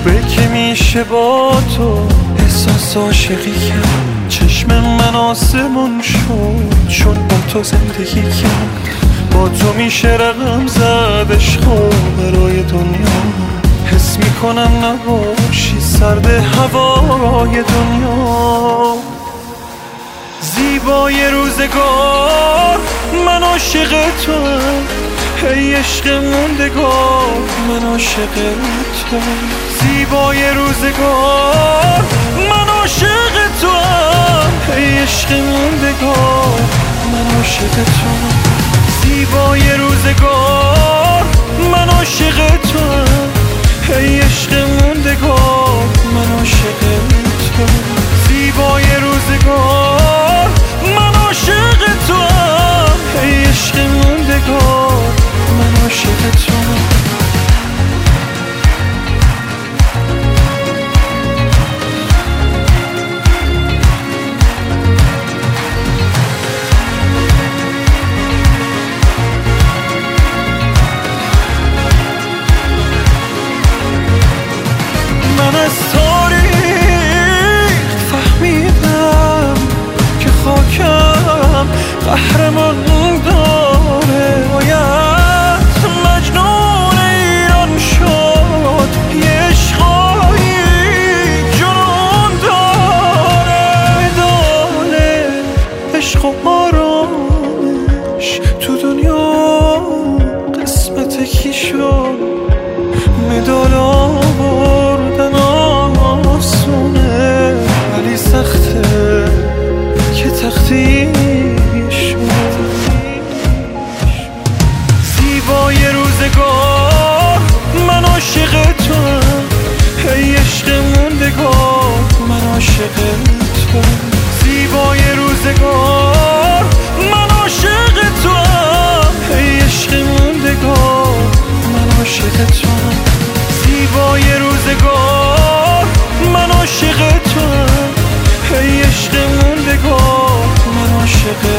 خوبه که میشه با تو احساس عاشقی کرد. چشم من آسمون شد چون با تو زندگی کرد. با تو میشه رقم زد عشقو برای دنیا. حس میکنم نباشی سرد هوای دنیا. زیبای روزگار من عاشق توام، ای عشق موندگار من عاشق توام. زیبای روزگار من عاشق توام، ای عشق موندگار من عاشق توام. زیبای روزگار من عاشق توام، ای عشق موندگار من عاشق توام. زیبای روزگار من عاشق توام، ای عشق موندگار من عاشق توام. من از تاریخ فهمیدم که خاکم قهرمان داره. باید مجنون ایران شد، یه عشقایی جنون داره. دانه عشق و آرامش تو دنیا قسمت کی شد؟ مدال آوردن آسونه ولی سخته که تختیش شد. زیبای روزگار من عاشق توام، ای عشق موندگار من عاشق توام. زیبای روزگار من عاشق توام، ای عشق موندگار من عاشق توام. زیبای روزگار من عاشق توام، ای عشق موندگار من عاشق